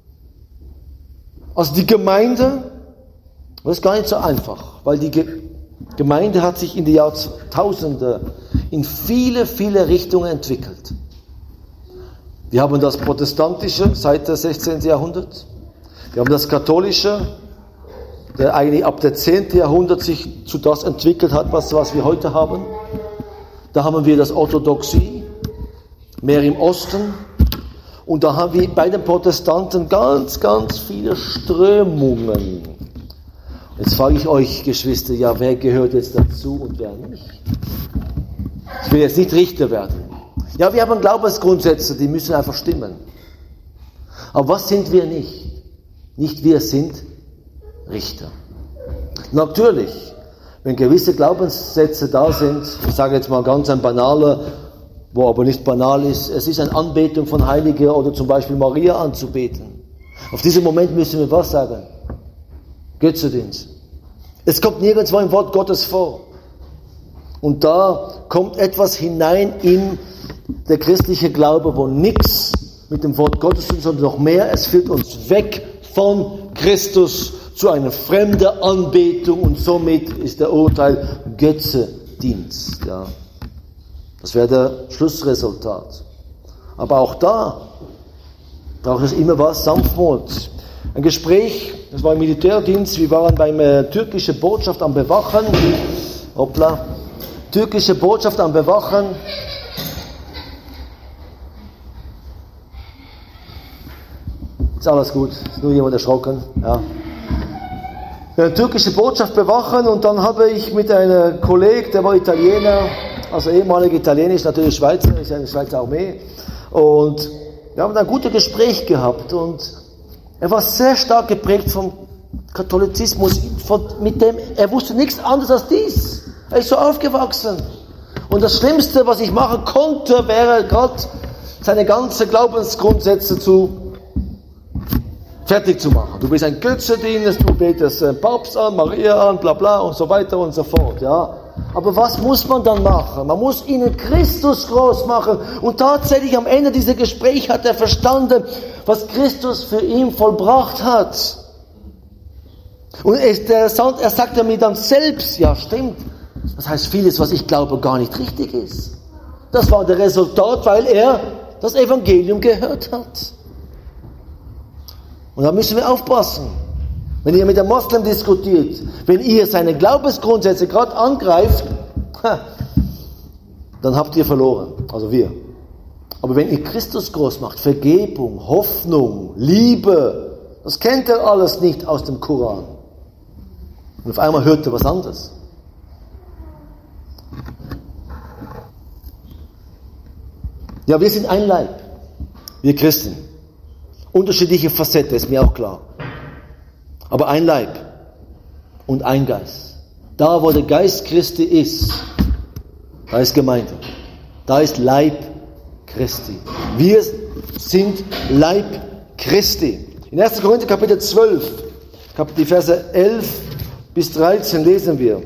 Also die Gemeinde, das ist gar nicht so einfach, weil die Ge- Gemeinde hat sich in den Jahrtausenden in viele, viele Richtungen entwickelt. Wir haben das Protestantische seit dem sechzehnten Jahrhundert. Wir haben das Katholische, der eigentlich ab dem zehnten Jahrhundert sich zu das entwickelt hat, was, was wir heute haben. Da haben wir das Orthodoxie, mehr im Osten. Und da haben wir bei den Protestanten ganz, ganz viele Strömungen. Jetzt frage ich euch, Geschwister, ja, wer gehört jetzt dazu und wer nicht? Ich will jetzt nicht Richter werden. Ja, wir haben Glaubensgrundsätze, die müssen einfach stimmen. Aber was sind wir nicht? Nicht wir sind Richter. Natürlich, wenn gewisse Glaubenssätze da sind, ich sage jetzt mal ganz ein banaler, wo aber nicht banal ist, es ist eine Anbetung von Heiligen oder zum Beispiel Maria anzubeten. Auf diesen Moment müssen wir was sagen? Götzendienst. Es kommt nirgendwo im Wort Gottes vor. Und da kommt etwas hinein in der christliche Glaube, wo nichts mit dem Wort Gottes tut, sondern noch mehr, es führt uns weg von Christus zu einer fremden Anbetung und somit ist der Urteil Götzendienst. Ja. Das wäre der Schlussresultat. Aber auch da braucht es immer was, Sanftmut. Ein Gespräch, das war im Militärdienst, wir waren beim äh, türkischen Botschaft am Bewachen. Hoppla. Türkische Botschaft am Bewachen. Ist alles gut, ist nur jemand erschrocken. Ja. Eine türkische Botschaft bewachen und dann habe ich mit einem Kollegen, der war Italiener, also ehemaliger Italiener, ist natürlich Schweizer, ist eine Schweizer Armee. Und Wir haben ein gutes Gespräch gehabt und er war sehr stark geprägt vom Katholizismus, von, mit dem, er wusste nichts anderes als dies. Er ist so aufgewachsen. Und das Schlimmste, was ich machen konnte, wäre Gott seine ganzen Glaubensgrundsätze zu fertig zu machen. Du bist ein Götzendiener, du betest den Papst an, Maria an, bla bla und so weiter und so fort. Ja. Aber was muss man dann machen? Man muss ihnen Christus groß machen. Und tatsächlich am Ende dieses Gesprächs hat er verstanden, was Christus für ihn vollbracht hat. Und er sagte mir dann selbst, ja stimmt, das heißt vieles, was ich glaube, gar nicht richtig ist. Das war der Resultat, weil er das Evangelium gehört hat. Und da müssen wir aufpassen. Wenn ihr mit einem Moslem diskutiert, wenn ihr seine Glaubensgrundsätze gerade angreift, dann habt ihr verloren, also wir. Aber wenn ihr Christus groß macht, Vergebung, Hoffnung, Liebe, das kennt er alles nicht aus dem Koran. Und auf einmal hört er was anderes. Ja, wir sind ein Leib, wir Christen. Unterschiedliche Facetten, ist mir auch klar. Aber ein Leib und ein Geist. Da, wo der Geist Christi ist, da ist Gemeinde. Da ist Leib Christi. Wir sind Leib Christi. In erster Korinther Kapitel zwölf, die Verse elf bis dreizehn lesen wir.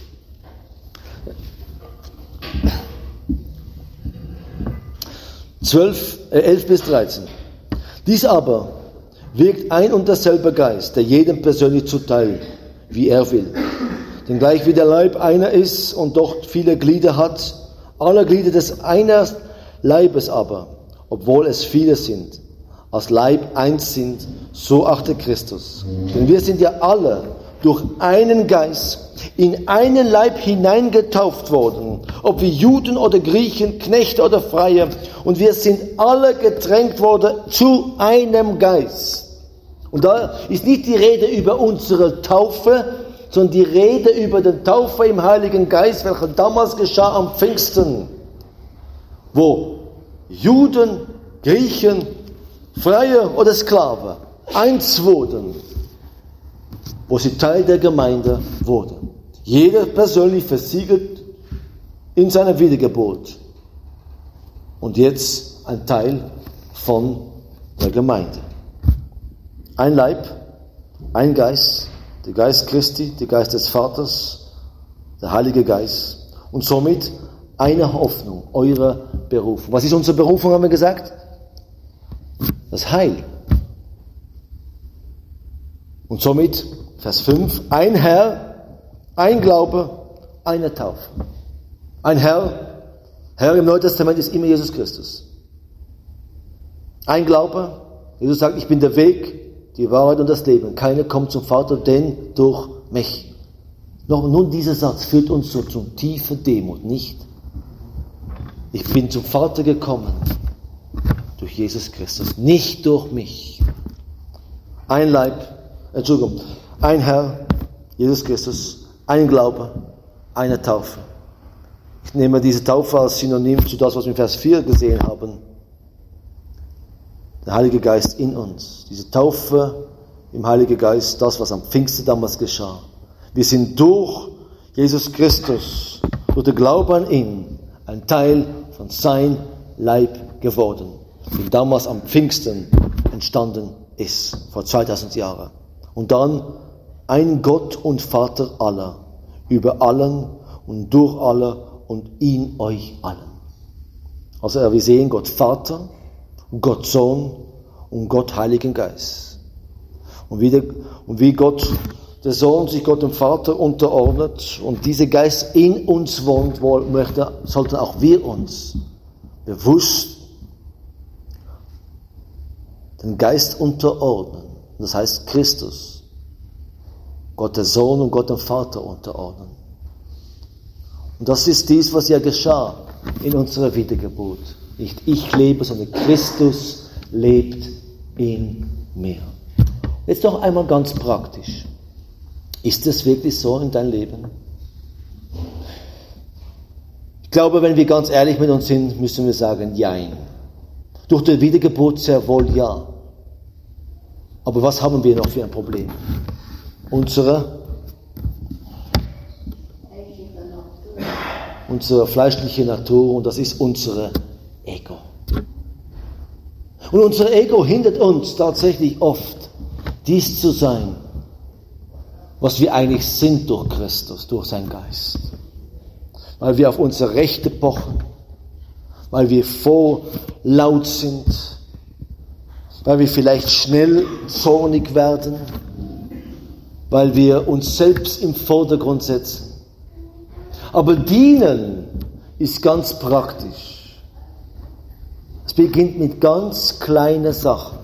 zwölf, äh, elf bis dreizehn. Dies aber wirkt ein und derselbe Geist, der jedem persönlich zuteil, wie er will. Denn gleich wie der Leib einer ist und doch viele Glieder hat, alle Glieder des einen Leibes aber, obwohl es viele sind, als Leib eins sind, so achtet Christus. Denn wir sind ja alle durch einen Geist in einen Leib hineingetauft worden, ob wir Juden oder Griechen, Knechte oder Freie, und wir sind alle getränkt worden zu einem Geist. Und da ist nicht die Rede über unsere Taufe, sondern die Rede über den Taufe im Heiligen Geist, welcher damals geschah am Pfingsten, wo Juden, Griechen, Freie oder Sklaven eins wurden, wo sie Teil der Gemeinde wurden. Jeder persönlich versiegelt in seiner Wiedergeburt. Und jetzt ein Teil von der Gemeinde. Ein Leib, ein Geist, der Geist Christi, der Geist des Vaters, der Heilige Geist. Und somit eine Hoffnung, eure Berufung. Was ist unsere Berufung, haben wir gesagt? Das Heil. Und somit, Vers fünf, ein Herr, ein Glaube, eine Taufe. Ein Herr, Herr im Neuen Testament ist immer Jesus Christus. Ein Glaube, Jesus sagt, ich bin der Weg, die Wahrheit und das Leben. Keiner kommt zum Vater, denn durch mich. Noch, nun dieser Satz führt uns so zum tiefen Demut, nicht? Ich bin zum Vater gekommen durch Jesus Christus, nicht durch mich. Ein Leib, Entschuldigung, ein Herr, Jesus Christus, ein Glaube, eine Taufe. Ich nehme diese Taufe als Synonym zu das, was wir in Vers vier gesehen haben. Der Heilige Geist in uns. Diese Taufe im Heiligen Geist, das, was am Pfingsten damals geschah. Wir sind durch Jesus Christus, durch den Glauben an ihn, ein Teil von sein Leib geworden, wie damals am Pfingsten entstanden ist, vor zweitausend Jahren. Und dann ein Gott und Vater aller, über allen und durch alle und in euch allen. Also wir sehen Gott Vater, Gott Sohn und Gott Heiligen Geist. Und wie, der, und wie Gott, der Sohn, sich Gott dem Vater unterordnet und dieser Geist in uns wohnt, möchte, sollten auch wir uns bewusst den Geist unterordnen. Das heißt Christus, Gott der Sohn und Gott dem Vater unterordnen. Und das ist dies, was ja geschah in unserer Wiedergeburt. Nicht ich lebe, sondern Christus lebt in mir. Jetzt noch einmal ganz praktisch. Ist es wirklich so in deinem Leben? Ich glaube, wenn wir ganz ehrlich mit uns sind, müssen wir sagen, jein. Durch die Wiedergeburt sehr wohl ja. Aber was haben wir noch für ein Problem? Unsere, unsere fleischliche Natur, und das ist unsere Ego. Und unser Ego hindert uns tatsächlich oft, dies zu sein, was wir eigentlich sind durch Christus, durch seinen Geist. Weil wir auf unsere Rechte pochen, weil wir vorlaut sind, weil wir vielleicht schnell zornig werden, weil wir uns selbst im Vordergrund setzen. Aber dienen ist ganz praktisch. Es beginnt mit ganz kleinen Sachen.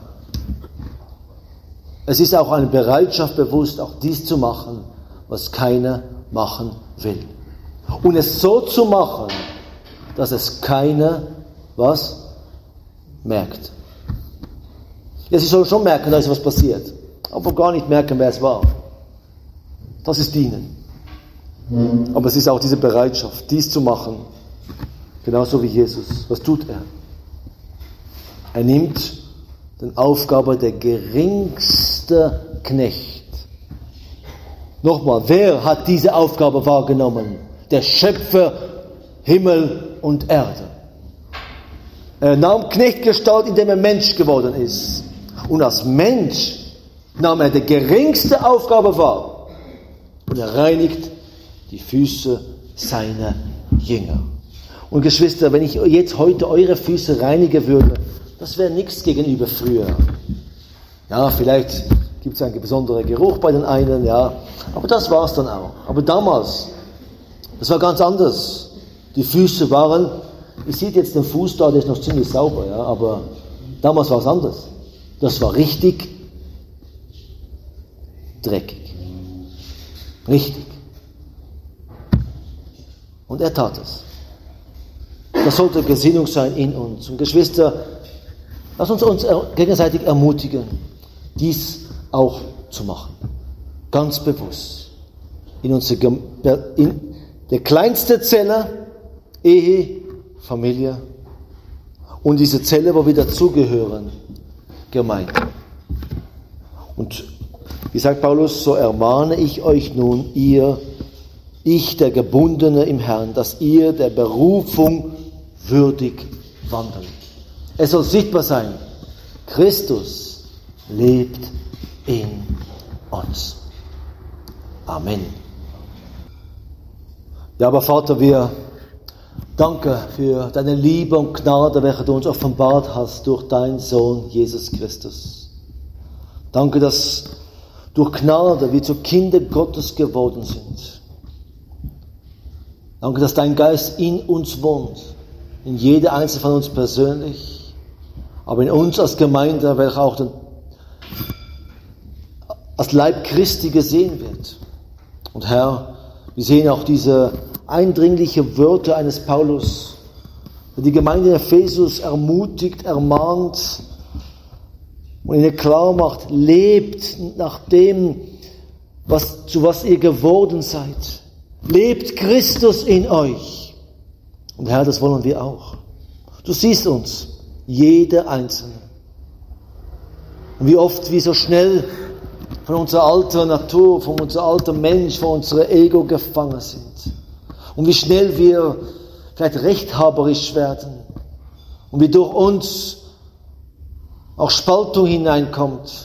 Es ist auch eine Bereitschaft bewusst, auch dies zu machen, was keiner machen will. Und es so zu machen, dass es keiner, was, merkt. Ja, sie sollen schon merken, da ist was passiert, aber gar nicht merken, wer es war. Das ist Dienen. Mhm. Aber es ist auch diese Bereitschaft, dies zu machen, genauso wie Jesus. Was tut er? Er nimmt den Aufgabe der geringste Knecht. Nochmal, wer hat diese Aufgabe wahrgenommen? Der Schöpfer Himmel und Erde. Er nahm Knechtgestalt, indem er Mensch geworden ist. Und als Mensch nahm er die geringste Aufgabe wahr. Und er reinigt die Füße seiner Jünger. Und Geschwister, wenn ich jetzt heute eure Füße reinigen würde, das wäre nichts gegenüber früher. Ja, vielleicht gibt es einen besonderen Geruch bei den einen, ja. Aber das war es dann auch. Aber damals, das war ganz anders. Die Füße waren, ihr seht jetzt den Fuß da, der ist noch ziemlich sauber, ja. Aber damals war es anders. Das war richtig dreckig. Richtig. Und er tat es. Das sollte Gesinnung sein in uns. Und Geschwister, lass uns uns gegenseitig ermutigen, dies auch zu machen. Ganz bewusst. In unsere, in der kleinste Zelle, Ehe, Familie. Und diese Zelle, wo wir dazugehören, Gemeinde. Und wie sagt Paulus, so ermahne ich euch nun, ihr, ich, der Gebundene im Herrn, dass ihr der Berufung würdig wandelt. Es soll sichtbar sein, Christus lebt in uns. Amen. Ja, aber Vater, wir danken für deine Liebe und Gnade, welche du uns offenbart hast durch deinen Sohn Jesus Christus. Danke, dass durch Gnade wir zu Kinder Gottes geworden sind. Danke, dass dein Geist in uns wohnt, in jeder einzelne von uns persönlich, aber in uns als Gemeinde, welche auch den, als Leib Christi gesehen wird. Und Herr, wir sehen auch diese eindringliche Wörter eines Paulus, der die Gemeinde in Ephesus ermutigt, ermahnt und ihnen klar macht, lebt nach dem, was, zu was ihr geworden seid. Lebt Christus in euch. Und Herr, das wollen wir auch. Du siehst uns, jeder Einzelne. Und wie oft wir so schnell von unserer alten Natur, von unserem alten Mensch, von unserem Ego gefangen sind. Und wie schnell wir vielleicht rechthaberisch werden. Und wie durch uns auch Spaltung hineinkommt.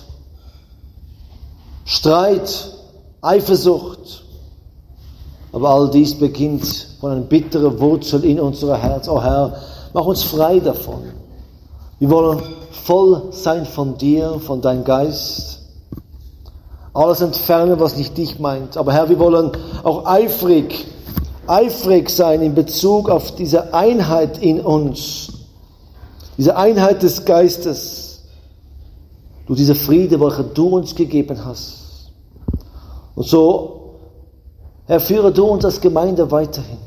Streit, Eifersucht. Aber all dies beginnt von einer bitteren Wurzel in unserem Herz. Oh Herr, mach uns frei davon. Wir wollen voll sein von dir, von deinem Geist. Alles entfernen, was nicht dich meint. Aber Herr, wir wollen auch eifrig, eifrig sein in Bezug auf diese Einheit in uns. Diese Einheit des Geistes. Durch diese Friede, welche du uns gegeben hast. Und so, Herr, führe du uns als Gemeinde weiterhin.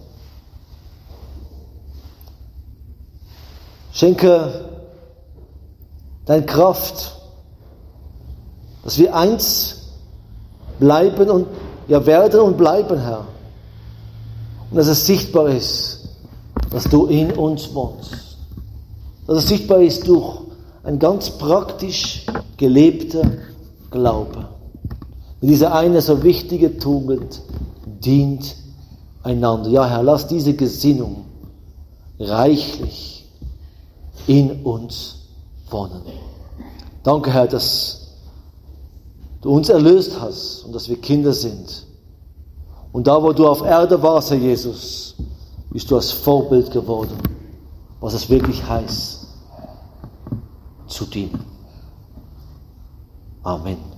Schenke deine Kraft, dass wir eins bleiben und ja werden und bleiben, Herr. Und dass es sichtbar ist, dass du in uns wohnst. dass es sichtbar ist durch ein ganz praktisch gelebter Glaube. Und diese eine so wichtige Tugend dient einander. Ja, Herr, lass diese Gesinnung reichlich in uns wohnen. Danke, Herr, dass du uns erlöst hast und dass wir Kinder sind. Und da, wo du auf Erde warst, Herr Jesus, bist du als Vorbild geworden, was es wirklich heißt, zu dienen. Amen.